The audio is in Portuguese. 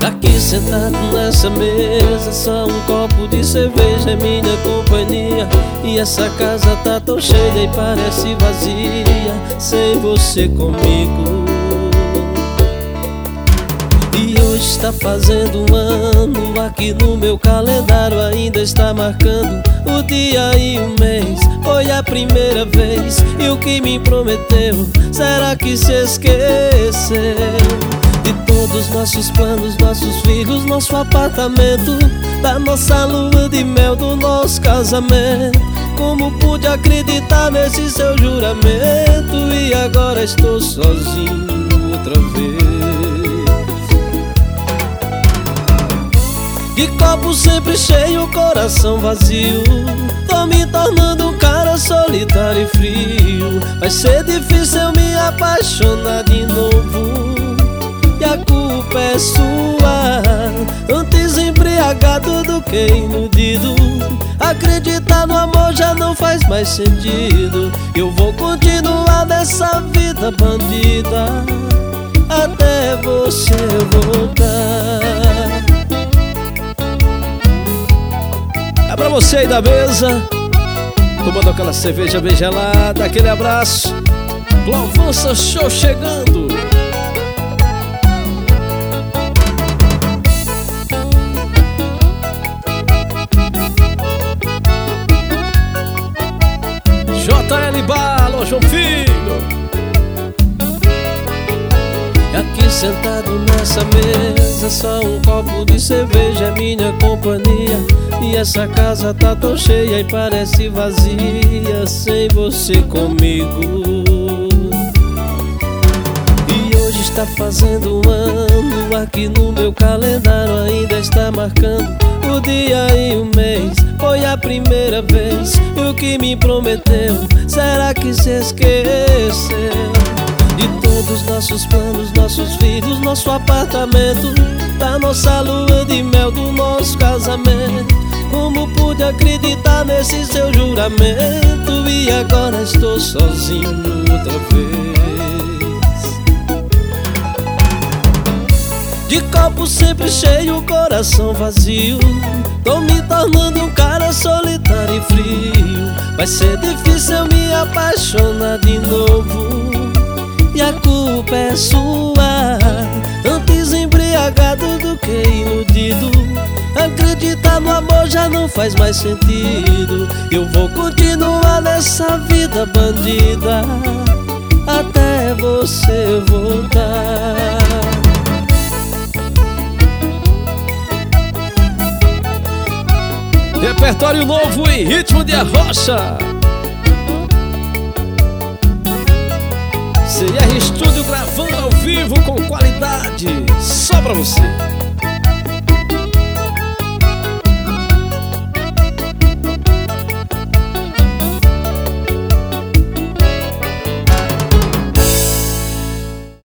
Aqui sentado nessa mesa, só um copo de cerveja é minha companhia. E essa casa tá tão cheia e parece vazia sem você comigo. E hoje está fazendo um ano, aqui no meu calendário ainda está marcando o dia e o mês. Foi a primeira vez, e o que me prometeu, será que se esqueceu? De todos nossos planos, nossos filhos, nosso apartamento, da nossa lua de mel, do nosso casamento. Como pude acreditar nesse seu juramento? E agora estou sozinho outra vez. De copo sempre cheio, coração vazio, tô me tornando um cara solitário e frio. Vai ser difícil eu me apaixonar de novo, e a culpa é sua. Antes embriagado do que iludido, acreditar no amor já não faz mais sentido. Eu vou continuar nessa vida bandida até você voltar. É pra você aí da mesa, tomando aquela cerveja bem gelada, aquele abraço. Louvança Show chegando. JL Balo, João Filho. E aqui sentado nessa mesa, só um copo de cerveja é minha companhia. E essa casa tá tão cheia e parece vazia sem você comigo. E hoje está fazendo um ano, aqui no meu calendário ainda está marcando o dia e o mês. Foi a primeira vez, e o que me prometeu, será que se esqueceu? De todos nossos planos, nossos filhos, nosso apartamento, da nossa lua de mel, do nosso casamento. Como pude acreditar nesse seu juramento? E agora estou sozinho outra vez. De copo sempre cheio, coração vazio, tô me tornando um cara solitário e frio. Vai ser difícil eu me apaixonar de novo, e a culpa é sua. Antes embriagado do que iludido, acreditar no amor já não faz mais sentido. Eu vou continuar nessa vida bandida até você voltar. Repertório novo em ritmo de arrocha. CR Estúdio gravando ao vivo com qualidade, só pra você.